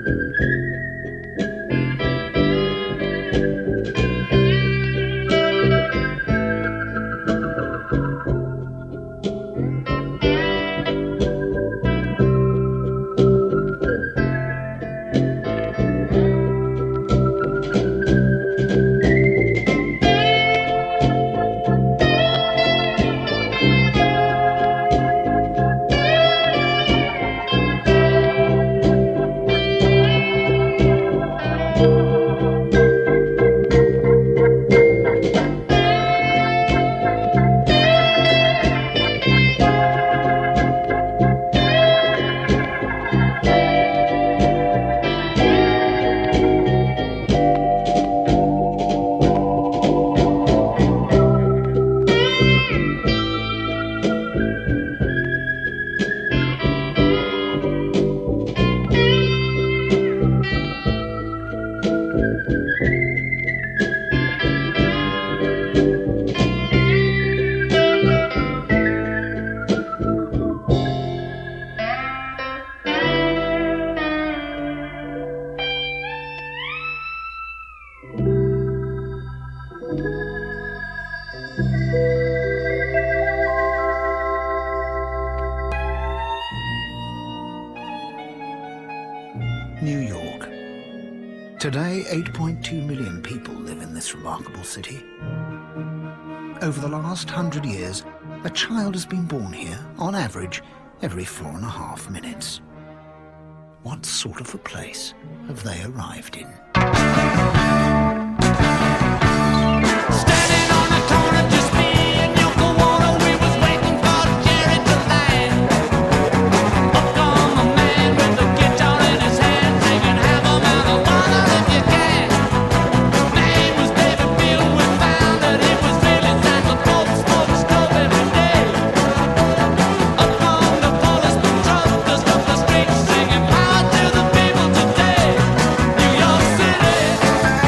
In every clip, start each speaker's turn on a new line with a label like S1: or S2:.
S1: New York. Today, 8.2 million people live in this remarkable city. Over the last 100 years, a child has been born here, on average, every 4.5 minutes. What sort of a place have they arrived in?
S2: Standing on the corner, just me and Yoko Ono, we was waiting for Jerry to land. Up come a man with a guitar in his hand, singing "Have a marijuana if you can." Name was David Beal, we found that he was really Santa Claus, smokes dope every day. Up come the police patrol, just up the street, singing "Power to the people today." New York City.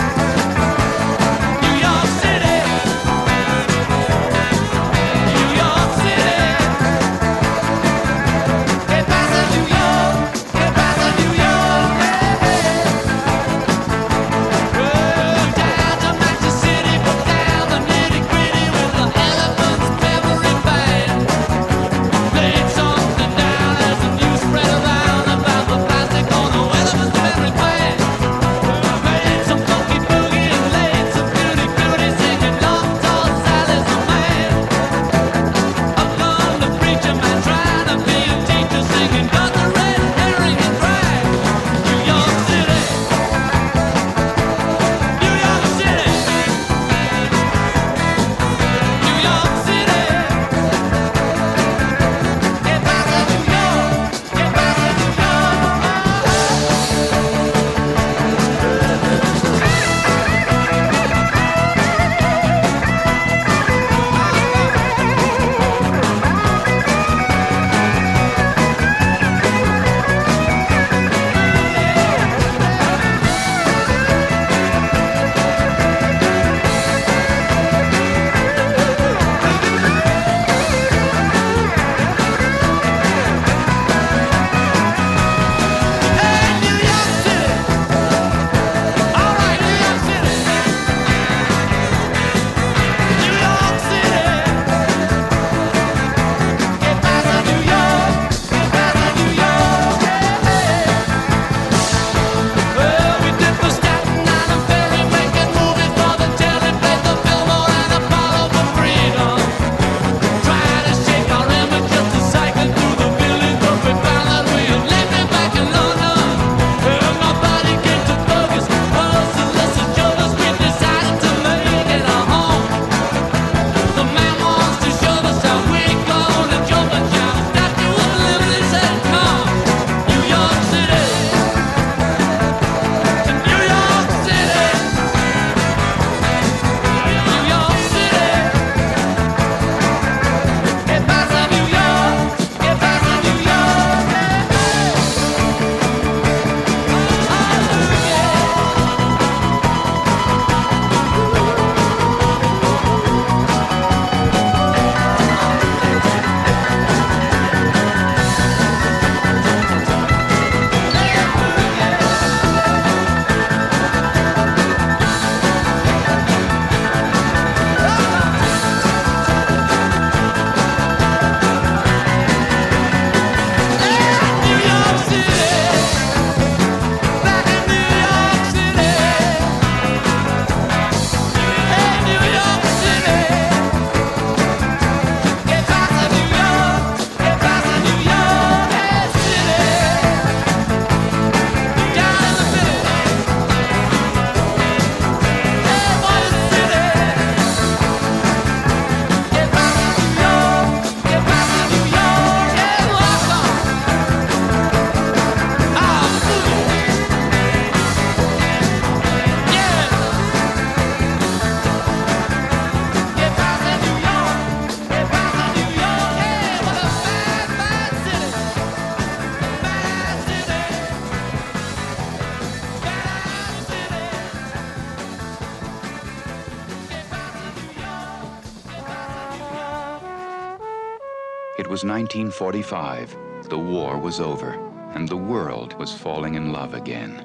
S3: It was 1945. The war was over, and the world was falling in love again.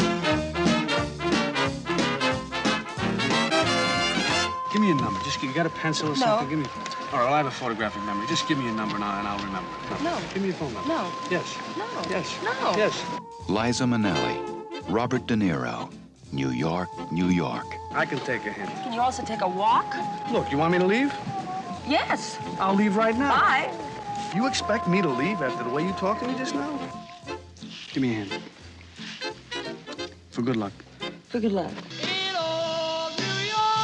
S4: Give me a number. Just you got a pencil or something? Give me. All right, well, I have a photographic memory. Just give me a number and I'll remember.
S5: No.
S4: Give me a phone number.
S5: No.
S4: Yes.
S5: No.
S4: Yes.
S5: No.
S4: Yes.
S3: Liza Minnelli, Robert De Niro, New York, New York.
S4: I can take a hint.
S5: Can you also take a walk?
S4: Look, you want me to leave?
S5: Yes.
S4: I'll leave right now.
S5: Bye.
S4: You expect me to leave after the way you talked to me just now? Give me a hand. For good luck.
S5: For good luck.
S2: In old New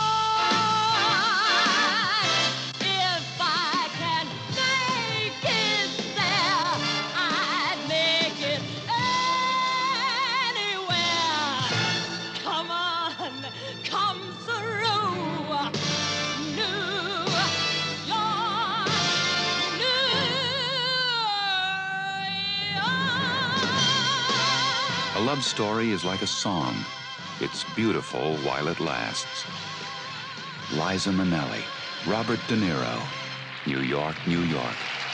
S2: York, if I can make it there, I'd make it anywhere. Come on, come through. New York, New York.
S3: A love story is like a song. It's beautiful while it lasts. Liza Minnelli, Robert De Niro, New York, New York.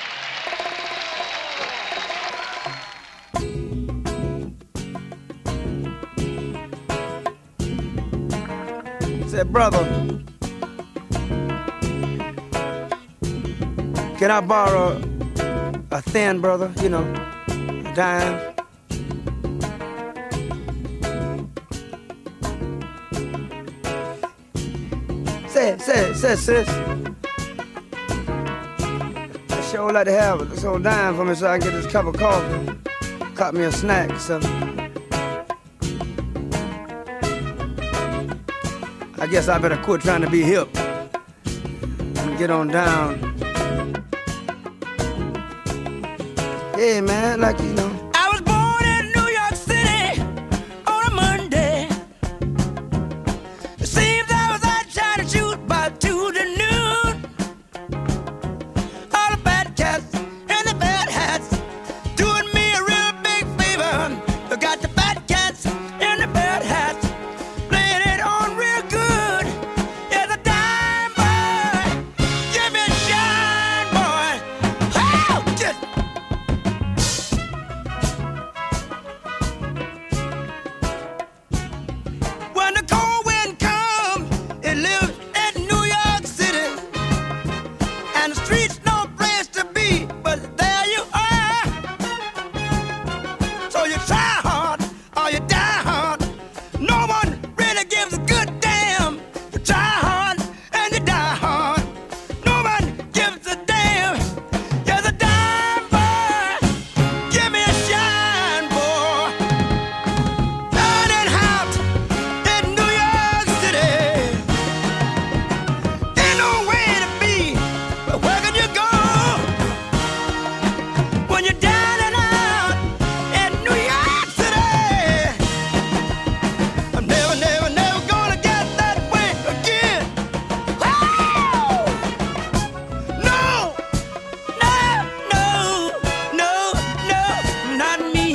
S6: Said, brother, can I borrow a thin, brother? You know, a dime. Say, sis. I sure like to have this old dime for me so I can get this cup of coffee. Cut me a snack or something. I guess I better quit trying to be hip and get on down. Hey, man, like, you know.
S7: I was born in New York City on a Monday. It seems I was out trying to shoot by 2 to noon. All the bad cats and the bad hats doing me a real big favor. I got the bad cats and the bad hats laying it on real good. Yeah, the dime boy, give me a shine, boy. Oh, just when the cold wind comes, it lives in New York City. And the streets no place to be, but there you are. So you try hard or you die hard. No one really gives a good damn. You try hard and you die hard. No one gives a damn. You're the dime boy. Give me a shine, boy. Burning hot in New York City. Ain't no way to be, but where can you go when you're down and out in New York City? I'm never gonna get that way again. Oh! No, not me.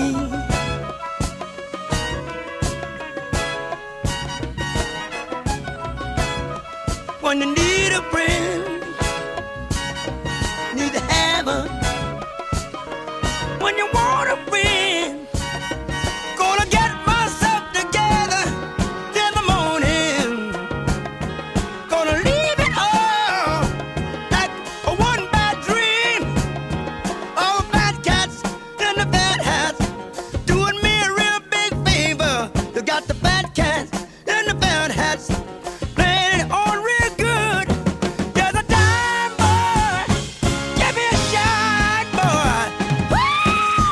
S7: When you need a friend, need to have her. When you want a friend, gonna get myself together in the morning. Gonna leave it all like a one bad dream. All the bad cats and the bad hats doing me a real big favor. You got the bad cats and the bad hats playing it on real good. You're the dime boy. Give me a shine, boy. Woo!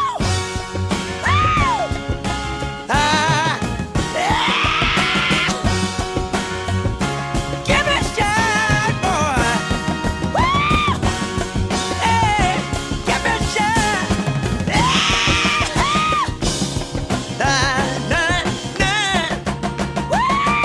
S7: Woo! Ah, yeah. Give me a shine, boy. Woo! Hey, give me a shine. Yeah. Woo!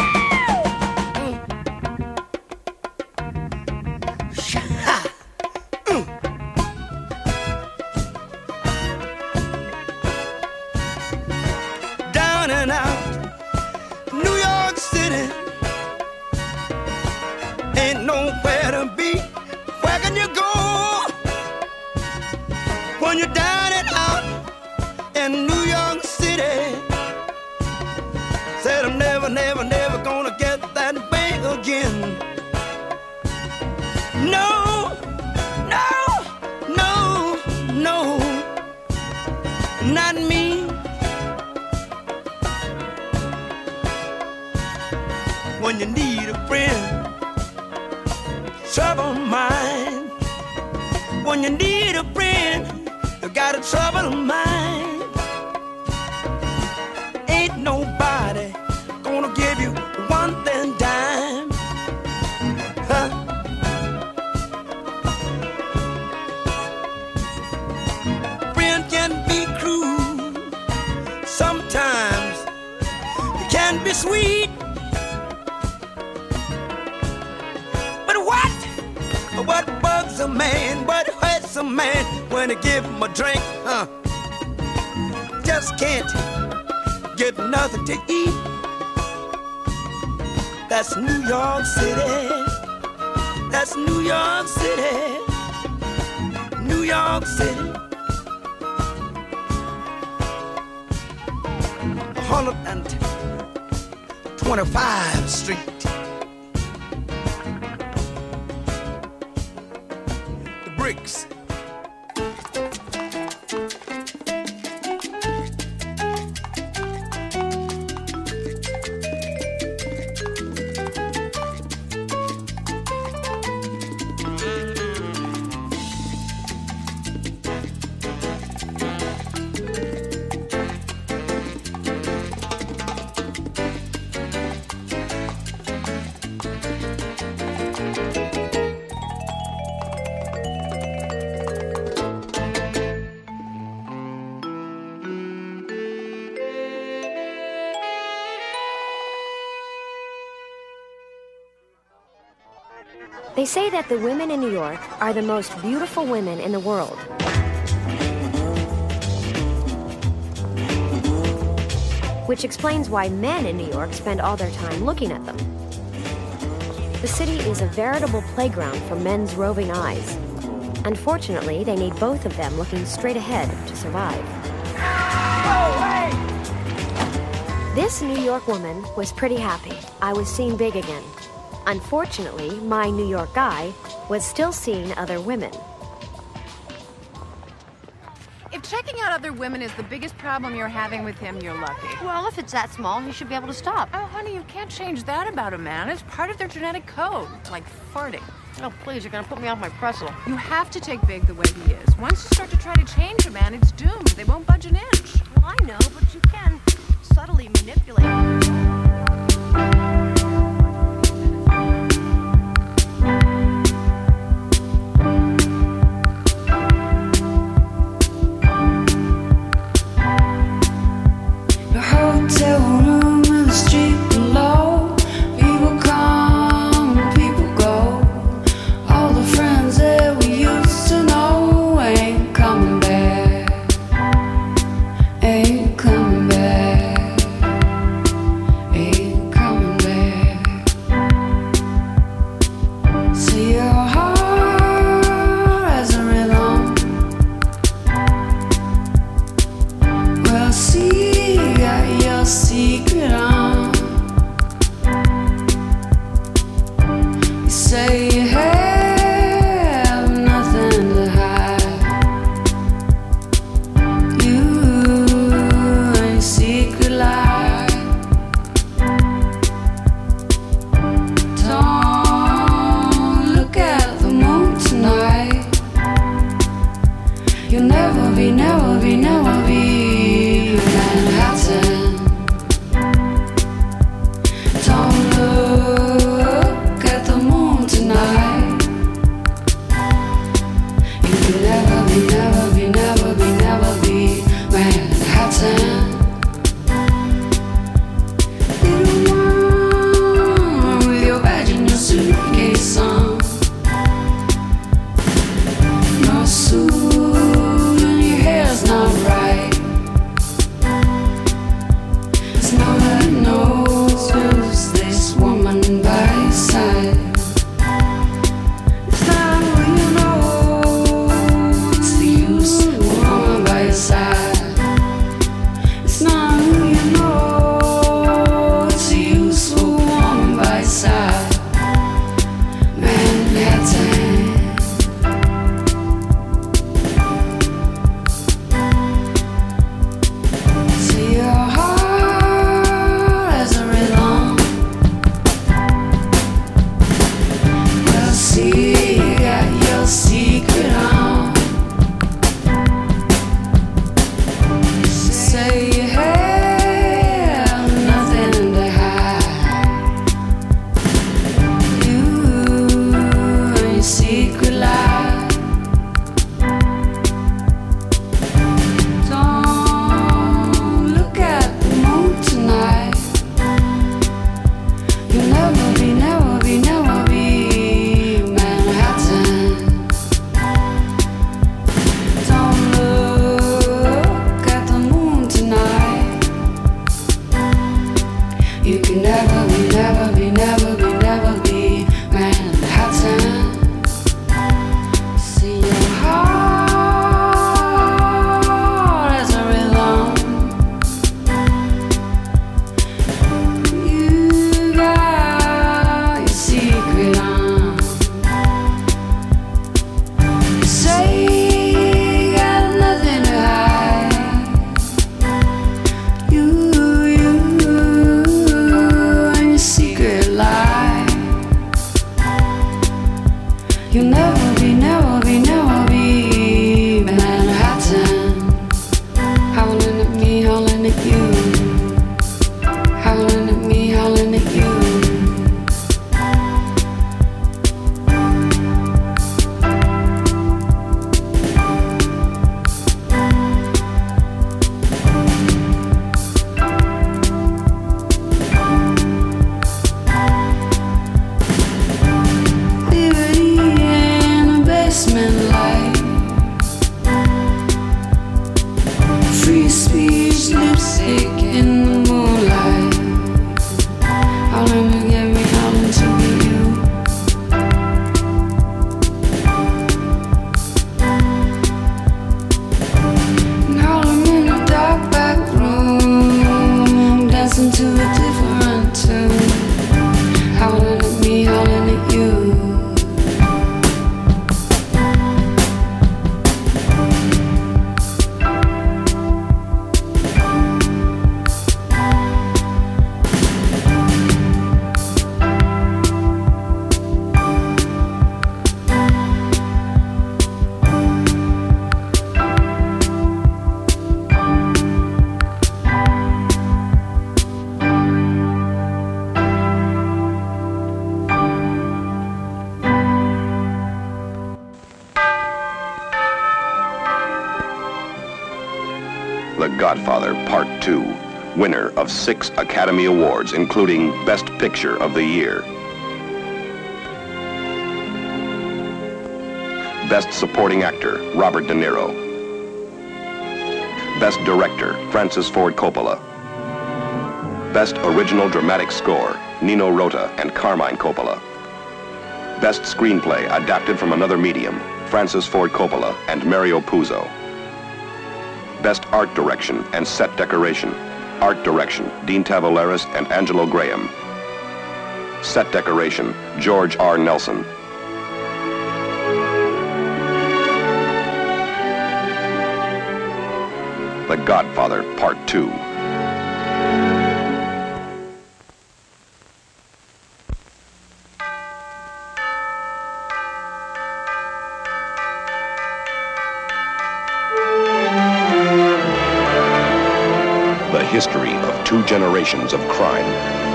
S7: Down and out, New York City. Ain't nowhere to be. Where can you go you're down and out in New York City. Said I'm never, never, never gonna get that way again. No, no, no, no, not me. When you need a friend, trouble mine. When you need a friend, you got a trouble mind. Ain't nobody gonna give you one thin dime. Huh? Friend can be cruel. Sometimes it can be sweet. What bugs a man, what hurts a man when you give him a drink, just can't get nothing to eat. That's New York City. That's New York City. New York City. 125th Street. Bricks.
S8: They say that the women in New York are the most beautiful women in the world. Which explains why men in New York spend all their time looking at them. The city is a veritable playground for men's roving eyes. Unfortunately, they need both of them looking straight ahead to survive. This New York woman was pretty happy. I was seen big again. Unfortunately, my New York guy was still seeing other women.
S9: If checking out other women is the biggest problem you're having with him, you're lucky.
S10: Well, if it's that small, he should be able to stop.
S9: Oh, honey, you can't change that about a man. It's part of their genetic code, like farting.
S10: Oh, please, you're gonna put me off my pretzel.
S9: You have to take Big the way he is. Once you start to try to change a man, it's doomed. They won't budge an inch.
S10: Well, I know, but you can subtly manipulate him.
S11: Hotel room in the street below. People come, people go. All the friends that we used to know ain't coming back. Ain't coming back. Ain't coming back. See your heart as a rhythm. Well, see. You'll see You can never be, never be, never be, never be Manhattan. See your heart as a rhythm. You got your secret on. You say you got nothing to hide. You and your secret life. You'll never be, never be, never be Manhattan. Howling at me, howling at you. Howling at me, howling at you. Liberty in a basement light. Free speech, lipstick in the moonlight. Howling to get me, howling to be you. And howling in a dark back room, dancing to a different tune. Howling at me, howling at you.
S12: The Godfather Part 2, winner of 6 Academy Awards, including Best Picture of the Year. Best Supporting Actor, Robert De Niro. Best Director, Francis Ford Coppola. Best Original Dramatic Score, Nino Rota and Carmine Coppola. Best Screenplay adapted from another medium, Francis Ford Coppola and Mario Puzo. Best Art Direction and Set Decoration, Art Direction, Dean Tavoularis and Angelo Graham. Set Decoration, George R. Nelson. The Godfather Part 2. The history of 2 generations of crime.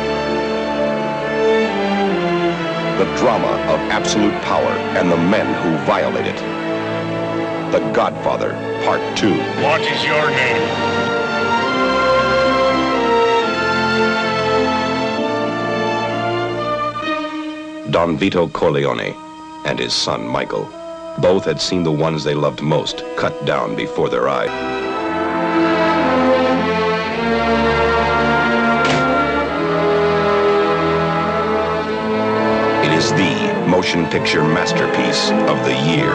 S12: The drama of absolute power and the men who violate it. The Godfather, Part 2.
S13: What is your name?
S12: Don Vito Corleone and his son, Michael. Both had seen the ones they loved most cut down before their eyes. It is the motion picture masterpiece of the year.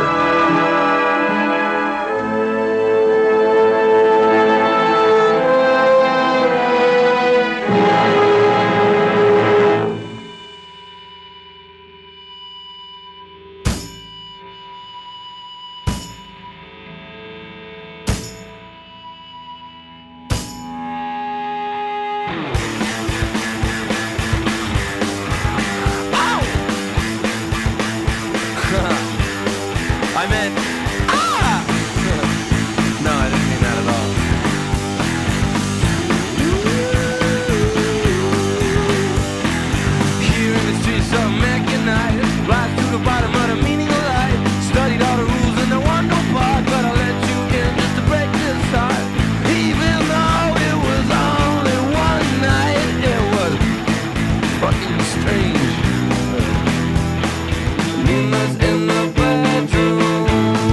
S14: I meant, ah! No, I didn't mean that at all. Here in the streets of mechanized, rise to the bottom of the meaning of life. Studied all the rules and there was no part, but I'll let you in just to break this heart. Even though it was only one night, it was fucking strange. Nina's in the bedroom.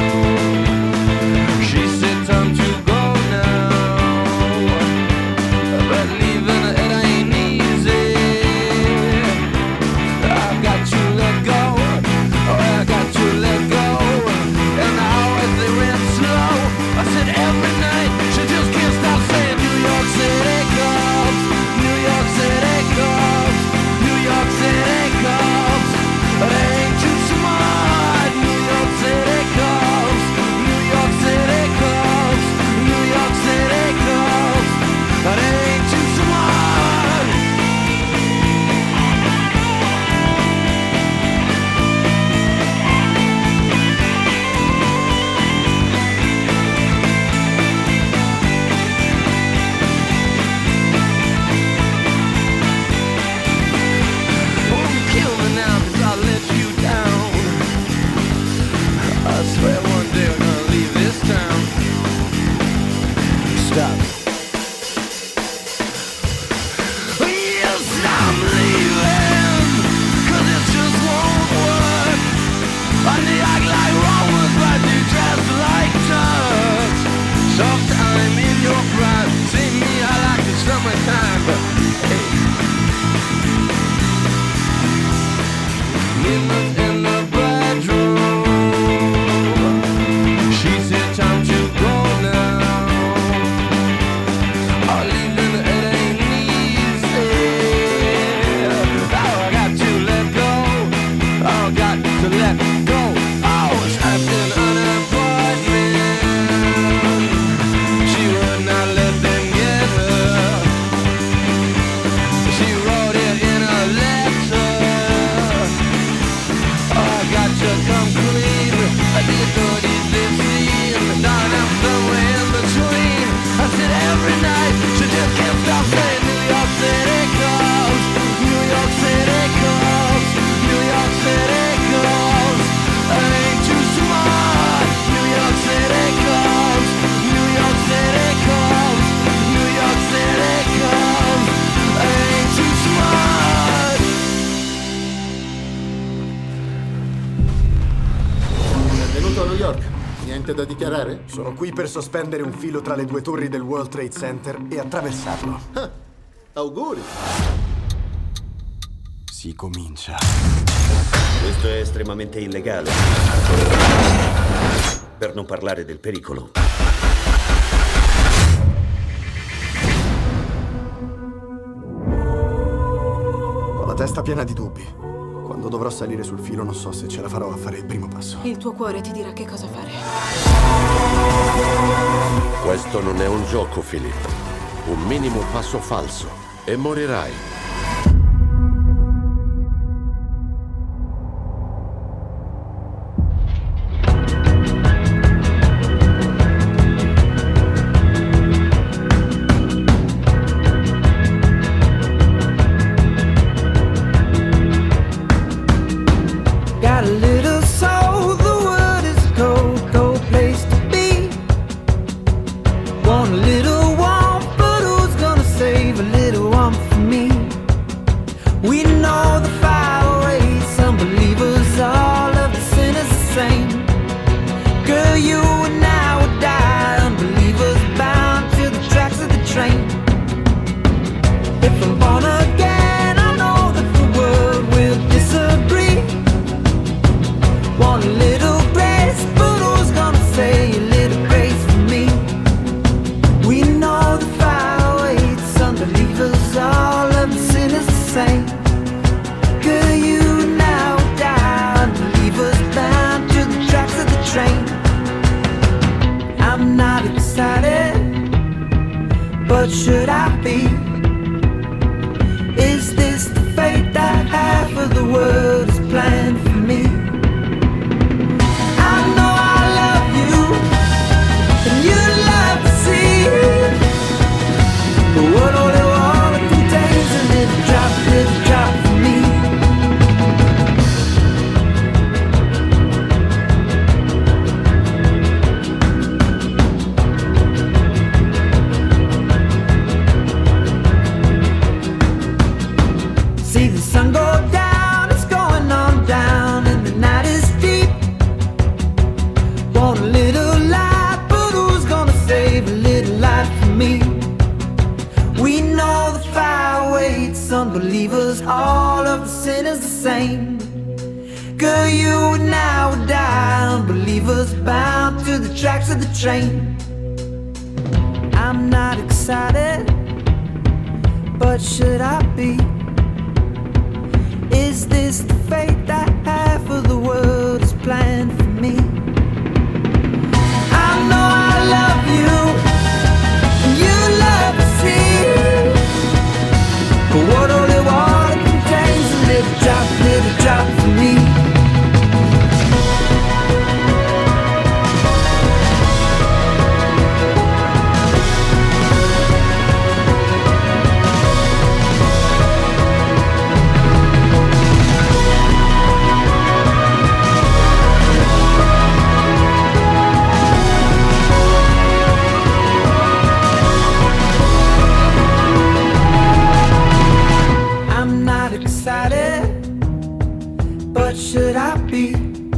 S13: niente da dichiarare?
S15: Sono qui per sospendere un filo tra le due torri del World Trade Center e attraversarlo.
S13: Auguri.
S15: Si comincia.
S16: Questo è estremamente illegale. Per non parlare del pericolo.
S15: Ho la testa piena di dubbi. Quando dovrò salire sul filo non so se ce la farò a fare il primo passo.
S17: Il tuo cuore ti dirà che cosa fare.
S18: Questo non è un gioco, Philip. Un minimo passo falso e morirai.
S7: Got a little soul, the world is a cold, cold place to be. Want a little warmth, but who's gonna save a little warmth for me? We know the fire waits, some believers, all of the sinners the same. Girl, you and I would die, unbelievers bound to the tracks of the train. If I'm born again, I know that the world will disagree. Want a little grace, but who's gonna say a little grace for me? We know the fire waits, unbelievers, all of the sinners the same. Girl, you now die, unbelievers bound to the tracks of the train. I'm not excited, but should I be? Is this the fate that half of the world is planned for me? I know I love you, and you love to see. But what only water contains a little drop for me. See the sun go down, it's going on down, and the night is deep. Want a little light, but who's gonna save a little light for me? We know the fire waits, unbelievers, all of the sinners the same. Girl, you and I would die, unbelievers bound to the tracks of the train. I'm not excited, but should I be? Is this the fate that half of the world is planned for me? I know I love you, and you love to see. But what only water contains a little drop for me. I'm not excited, but should I be?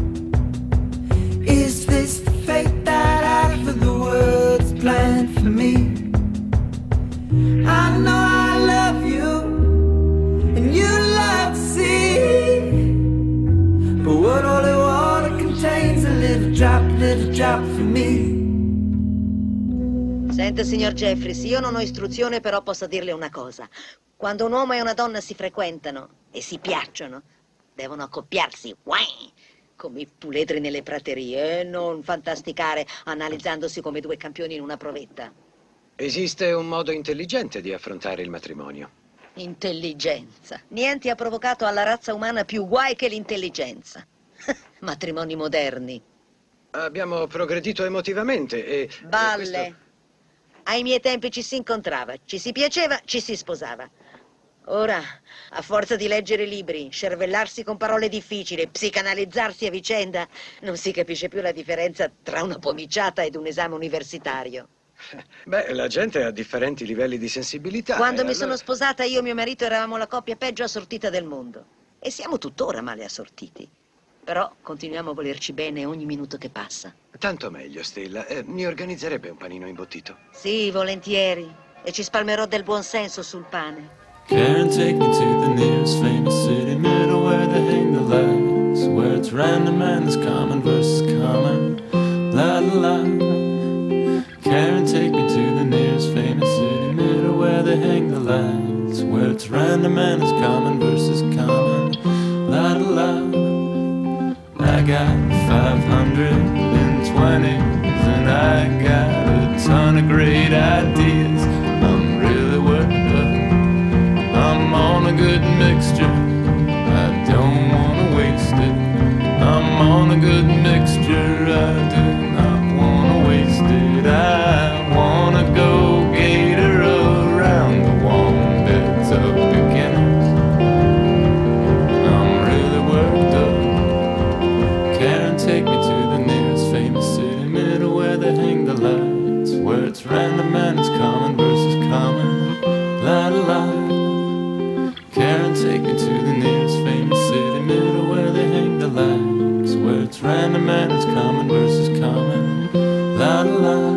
S7: Is this the fate that half of the world's planned for me? I know I love you, and you love to see. But what only water contains a little drop for me.
S19: Sente, signor Jeffries, io non ho istruzione, però posso dirle una cosa. Quando un uomo e una donna si frequentano e si piacciono, devono accoppiarsi, come i puledri nelle praterie, e non fantasticare analizzandosi come due campioni in una provetta.
S20: Esiste un modo intelligente di affrontare il matrimonio.
S19: Intelligenza. Niente ha provocato alla razza umana più guai che l'intelligenza. Matrimoni moderni.
S20: Abbiamo progredito emotivamente e...
S19: Balle.
S20: questo-
S19: Ai miei tempi ci si incontrava, ci si piaceva, ci si sposava. Ora, a forza di leggere libri, scervellarsi con parole difficili, psicanalizzarsi a vicenda, non si capisce più la differenza tra una pomiciata ed un esame universitario.
S20: Beh, la gente ha differenti livelli di sensibilità.
S19: Quando
S20: e
S19: mi
S20: allora-
S19: sono sposata, io e mio marito eravamo la coppia peggio assortita del mondo. E siamo tuttora male assortiti. Però continuiamo a volerci bene ogni minuto che passa.
S20: Tanto meglio, Stella. Mi organizzerebbe un panino imbottito?
S19: Sì, volentieri. E ci spalmerò del buon senso sul pane.
S2: Karen, take me to the nearest famous city, middle where they hang the lights, where it's random and it's common versus common. La la la. Karen, take me to the nearest famous city, middle where they hang the lights, where it's random and it's common versus common. La la la. I got 520s and I got a ton of great ideas. I'm really worked up. I'm on a good mixture. I don't want to waste it. I'm on a good mixture. I do not want to waste it. I want to go gator around the warm beds of beginners. I'm really worked up. Karen, take me to the nearest famous city, middle where they hang the lights, where it's random and it's common versus common. La la la. Karen, take me to the nearest famous city, middle where they hang the lights, where it's random and it's common versus common. La la la.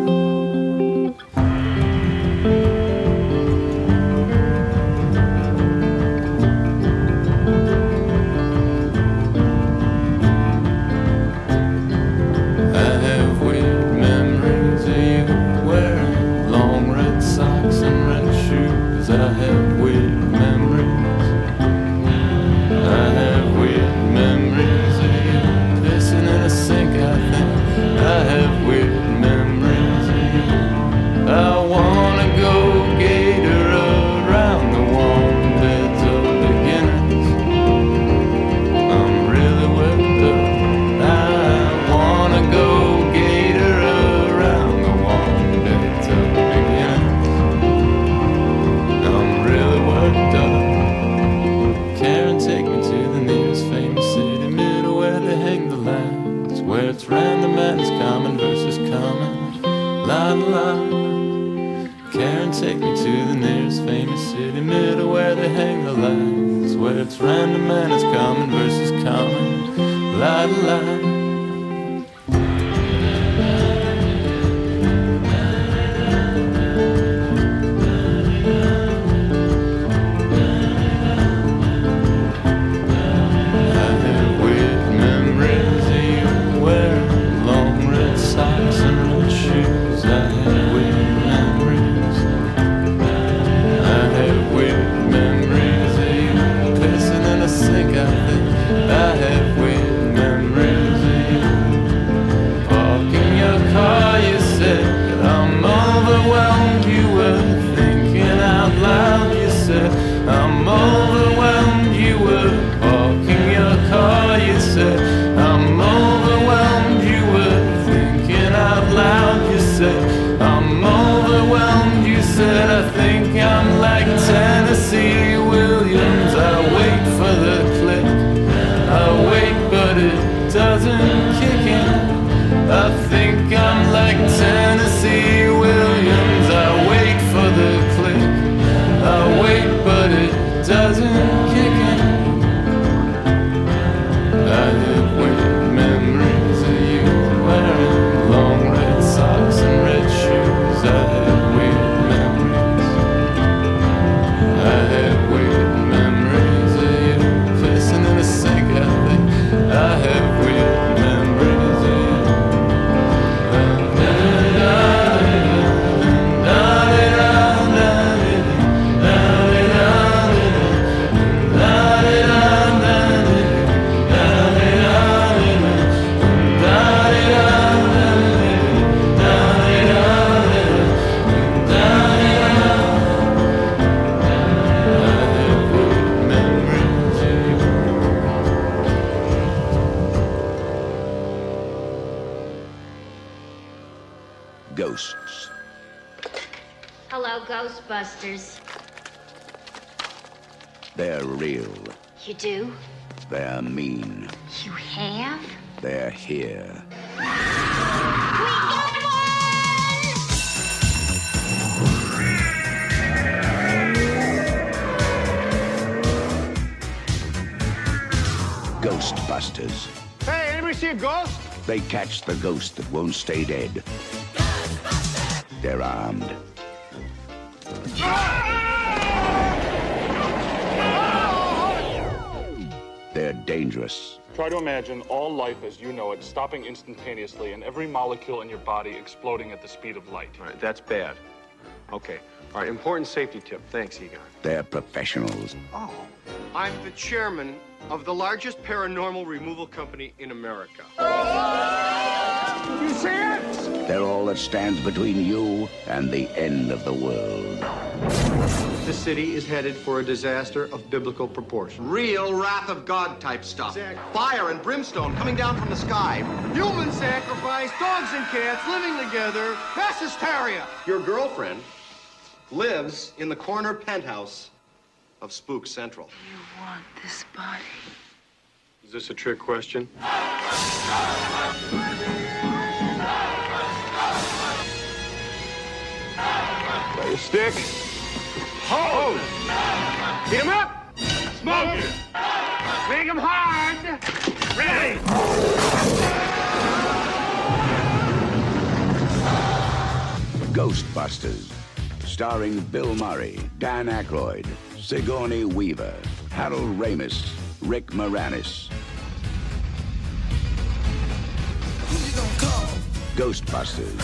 S3: Ghosts.
S21: Hello, Ghostbusters.
S3: They're real.
S21: You do?
S3: They're mean.
S21: You have?
S3: They're here. Ghostbusters.
S1: Anybody see a ghost?
S22: They catch the ghost that won't stay dead. They're armed. They're dangerous.
S23: Try to imagine all life as you know it stopping instantaneously and every molecule in your body exploding at the speed of light.
S1: All right, that's bad. Okay. All right, important safety tip. Thanks, Egon.
S22: They're professionals.
S1: Oh. I'm the chairman of the largest paranormal removal company in America. You see it?
S22: They're all that stands between you and the end of the world.
S1: The city is headed for a disaster of biblical proportion. Real wrath of God type stuff. Exactly. Fire and brimstone coming down from the sky. Human sacrifice, dogs and cats living together, mass hysteria. Your girlfriend lives in the corner penthouse of Spook Central.
S24: You want this body?
S1: Is this a trick question? Got your stick? Hold! Beat him up! Smoke it! Make him hard! Ready!
S22: Ghostbusters, starring Bill Murray, Dan Aykroyd, Sigourney Weaver, Harold Ramis, Rick Moranis. Ghostbusters.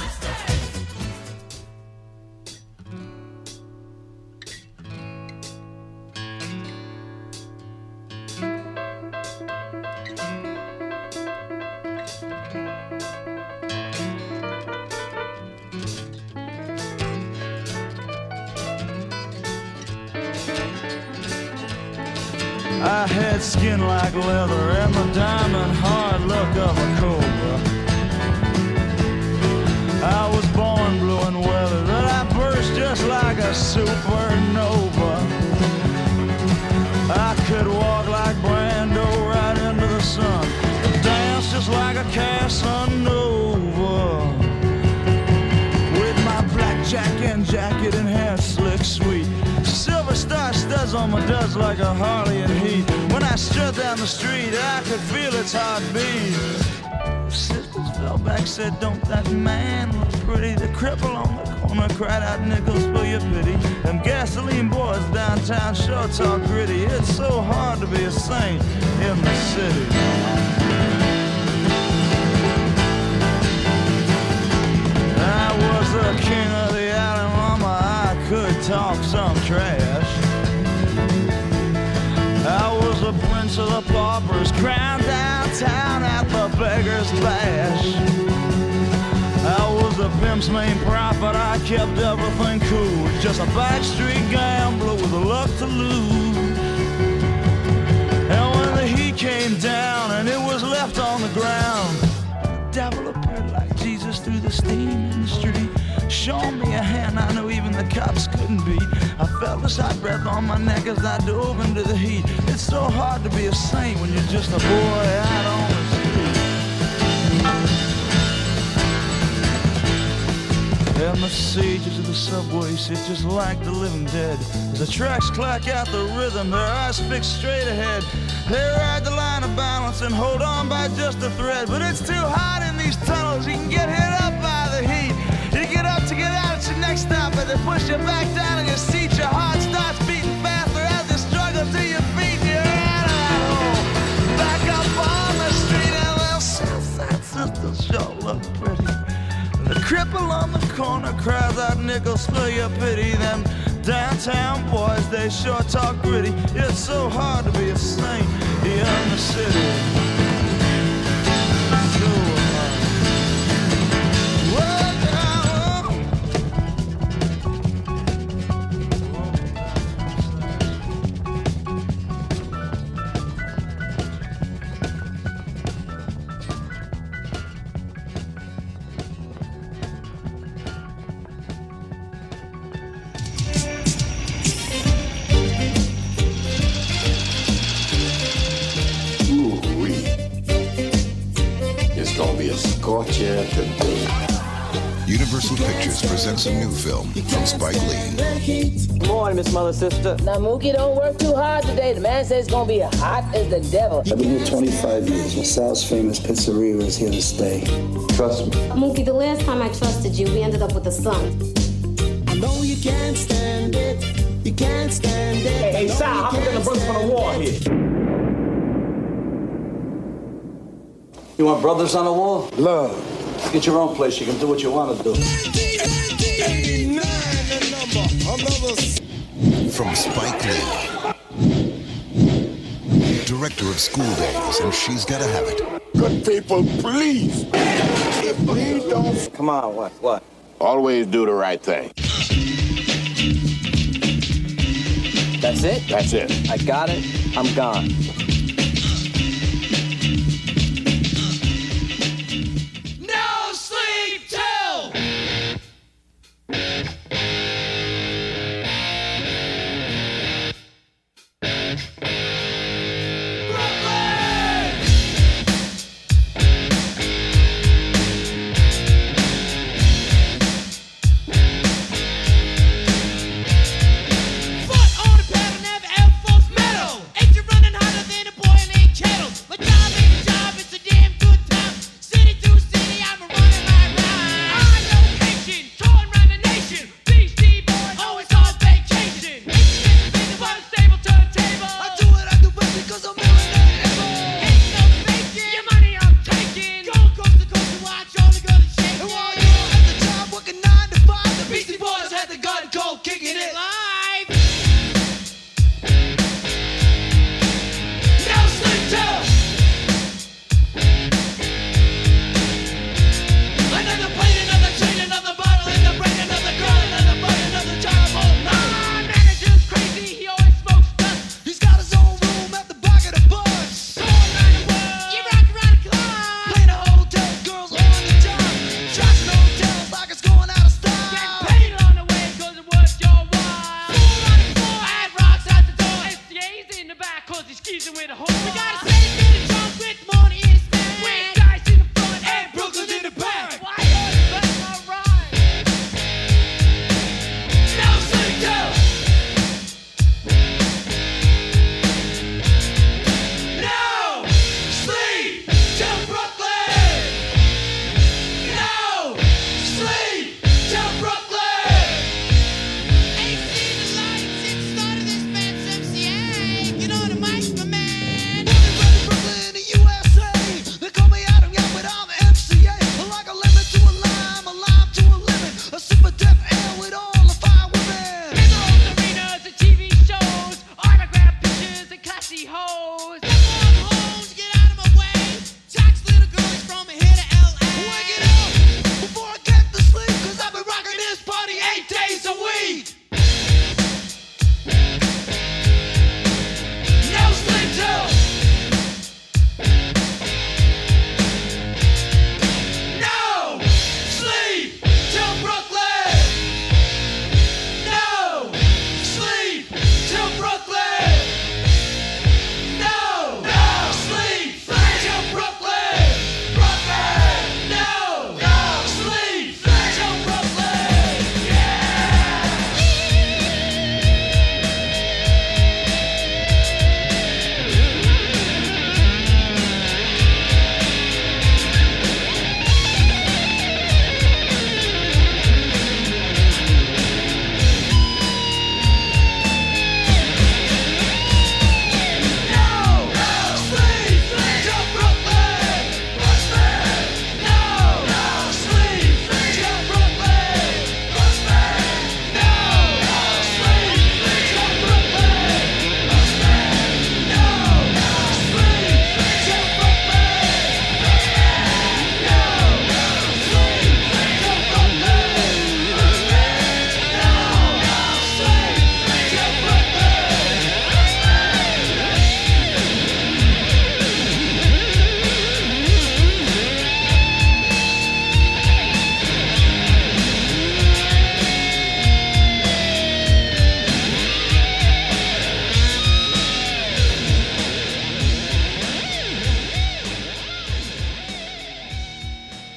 S25: I had skin like leather and the diamond hard look of a cobra. I was born blue and weathered, and I burst just like a supernova. I could walk like Brando right into the sun, dance just like a Casanova. With my blackjack and jacket and hair slick sweet, silver star studs on my duds like a Harley in heat. When I strut down the street, I could feel its heartbeat. Sisters fell back, said, don't that man look pretty? The cripple on the corner cried out, nickels for your pity. Them gasoline boys downtown sure talk gritty. It's so hard to be a saint in the city. I was the king of the island, mama, I could talk some trash. I was the prince of the paupers, crowned downtown at the Beggar's Bash. I was the pimp's main prophet, I kept everything cool. Just a backstreet gambler with the luck to lose. And when the heat came down and it was left on the ground, the devil appeared like Jesus through the steam in the street, showing me a hand I knew even the cops couldn't beat. I felt his hot breath on my neck as I dove into the heat. It's so hard to be a saint when you're just a boy out on the street. And the sages of the subway sit just like the living dead. As the tracks clack out the rhythm, their eyes fixed straight ahead. They ride the line of balance and hold on by just a thread. But it's too hot in these tunnels, you can get hit up by the heat. You get up to get out at your next stop, and they push you back down in your seat. Your heart starts beating faster as you struggle to your feet. You're out of that hole, back up on the street, and well, Southside sisters sure look pretty. The cripple on the corner cries out nickels for your pity. Them downtown boys, they sure talk gritty. It's so hard to be a saint here in the city. So hard. Whoa.
S26: It's gonna be a scorcher today.
S4: Universal Pictures presents a new film from Spike Lee.
S5: Good morning, Miss Mother Sister. Now, Mookie, don't work too hard today. The man says it's gonna be hot as the devil.
S6: I've been here 25 years. LaSalle's famous pizzeria is here to stay. Trust me.
S8: Mookie, the last time I trusted you, we ended up with a son.
S7: I know you can't stand it. You can't stand it.
S9: Hey, Sal, how about the brothers on the wall here?
S26: You want brothers on the wall?
S6: Love.
S26: Get your own place. You can do what you want to do.
S4: From Spike Lee, director of School Days and She's Gotta Have It.
S27: Good people, please. Please don't.
S26: Come on, what?
S27: Always do the right thing.
S26: That's it?
S27: That's it.
S26: I got it. I'm gone.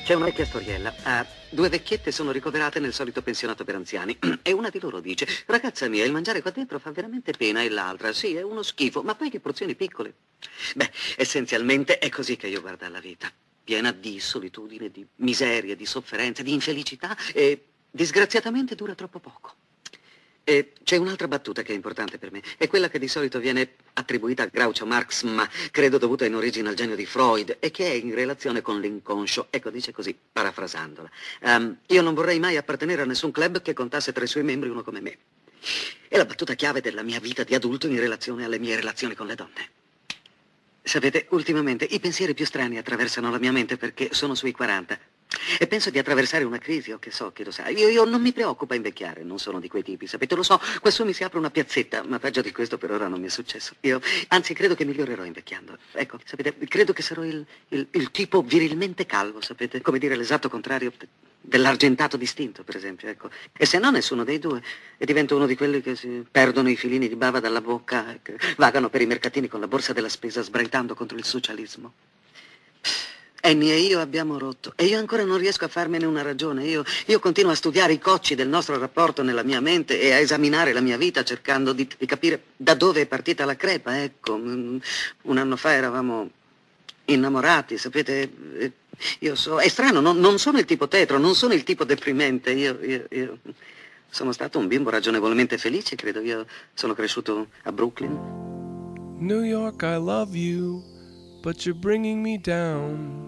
S10: C'è una vecchia storiella. Due vecchiette sono ricoverate nel solito pensionato per anziani e una di loro dice: ragazza mia, il mangiare qua dentro fa veramente pena, e l'altra: sì, è uno schifo, ma poi che porzioni piccole. Beh, essenzialmente è così che io guardo la vita, piena di solitudine, di miserie, di sofferenze, di infelicità, e disgraziatamente dura troppo poco. E c'è un'altra battuta che è importante per me, è quella che di solito viene attribuita a Groucho Marx, ma credo dovuta in origine al genio di Freud, e che è in relazione con l'inconscio. Ecco, dice così, parafrasandola: io non vorrei mai appartenere a nessun club che contasse tra i suoi membri uno come me. È la battuta chiave della mia vita di adulto in relazione alle mie relazioni con le donne. Sapete, ultimamente i pensieri più strani attraversano la mia mente perché sono sui 40 e penso di attraversare una crisi, o che so, chi lo sa. Io non mi preoccupa invecchiare, non sono di quei tipi, sapete, lo so, quassù mi si apre una piazzetta, ma peggio di questo per ora non mi è successo. Io, anzi, credo che migliorerò invecchiando. Ecco, sapete, credo che sarò il tipo virilmente calvo, sapete, come dire l'esatto contrario dell'argentato distinto, per esempio, ecco. E se no, nessuno dei due. E divento uno di quelli che si perdono i filini di bava dalla bocca e che vagano per i mercatini con la borsa della spesa sbraitando contro il socialismo. Annie e io abbiamo rotto e io ancora non riesco a farmene una ragione. Io continuo a studiare i cocci del nostro rapporto nella mia mente e a esaminare la mia vita cercando di capire da dove è partita la crepa, ecco. Un anno fa eravamo innamorati, sapete. Io so, è strano, non sono il tipo tetro, non sono il tipo deprimente. Io sono stato un bimbo ragionevolmente felice, credo. Io sono cresciuto a Brooklyn.
S11: New York, I love you, but you're bringing me down.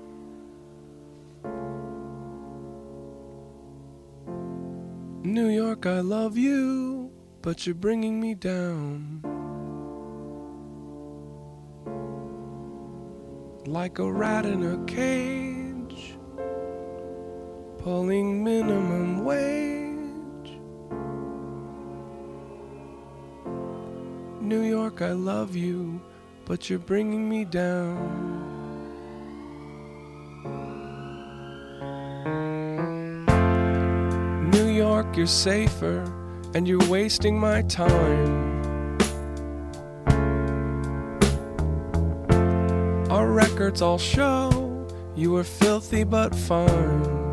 S11: New York, I love you, but you're bringing me down. Like a rat in a cage, pulling minimum wage. New York, I love you, but you're bringing me down. New York, you're safer, and you're wasting my time. Our records all show you were filthy but fine.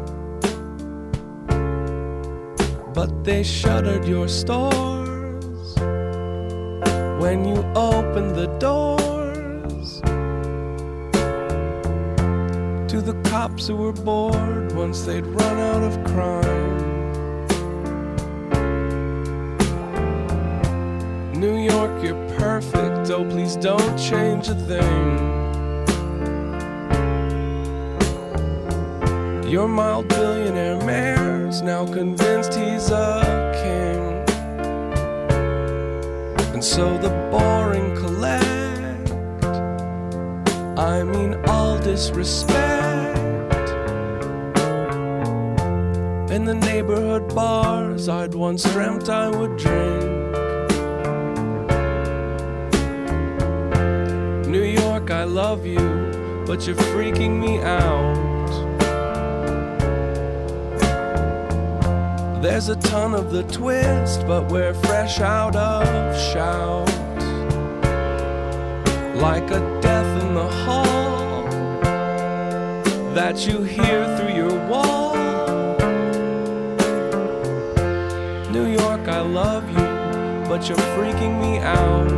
S11: But they shuttered your stores when you opened the doors to the cops who were bored once they'd run out of crime. New York, you're perfect, oh please don't change a thing. Your mild billionaire mayor's now convinced he's a king. And so the boring collect, I mean all disrespect. In the neighborhood bars I'd once dreamt I would drink. New York, I love you, but you're freaking me out. There's a ton of the twist, but we're fresh out of shout. Like a death in the hall that you hear through your wall. New York, I love you, but you're freaking me out.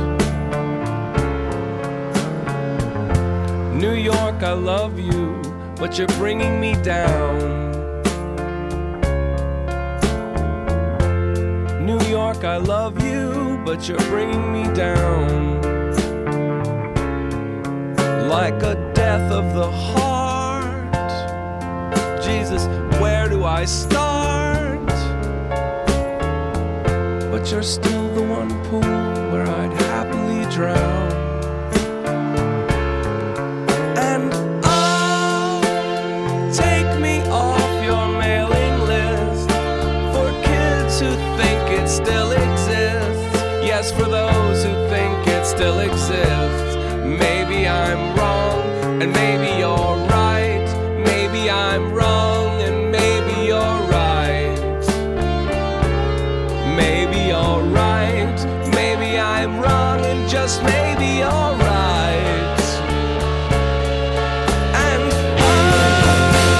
S11: New York, I love you, but you're bringing me down. New York, I love you, but you're bringing me down. Like a death of the heart. Jesus, where do I start? But you're still the one pool where I'd happily drown. And oh, take me off your mailing list for kids who think it still exists. Yes, for those who think it still exists. Maybe I'm wrong, and maybe you're right. Maybe I'm wrong, and maybe you're right. Maybe you're right. Maybe I'm wrong, and just maybe you're right. And oh,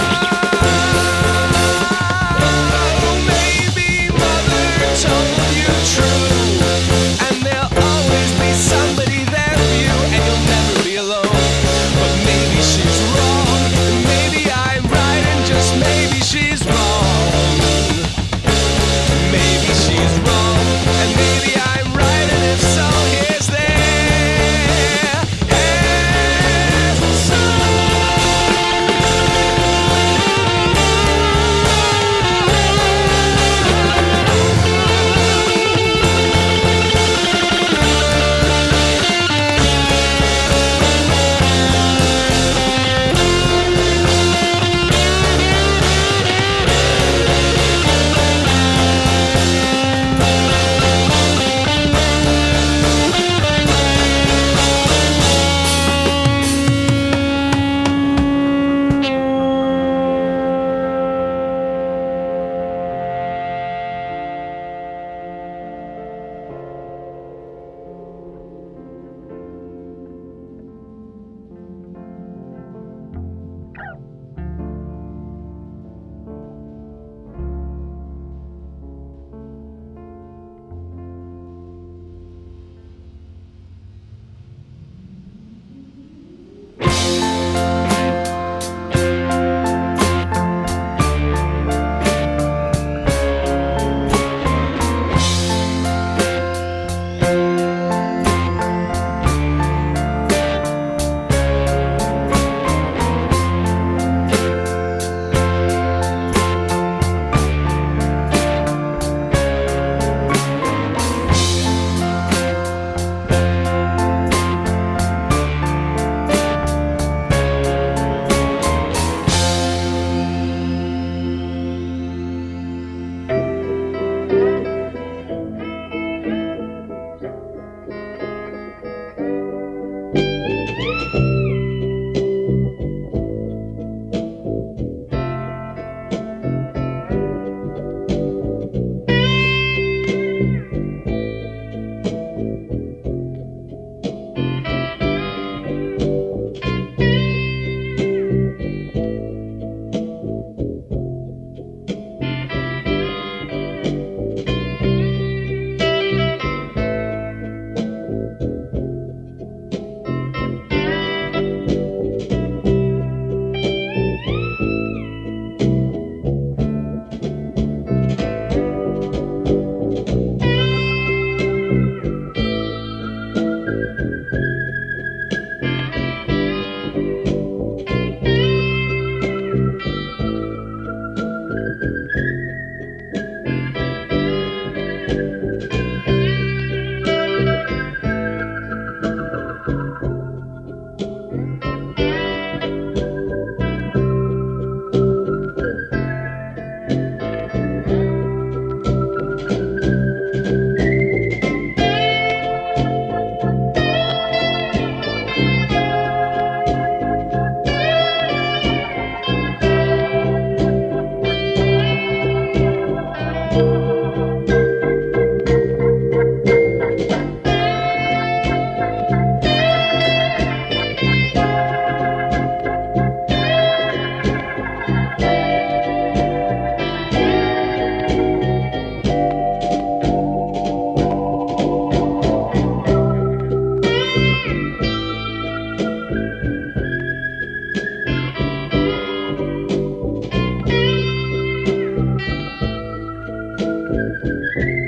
S12: Thank you.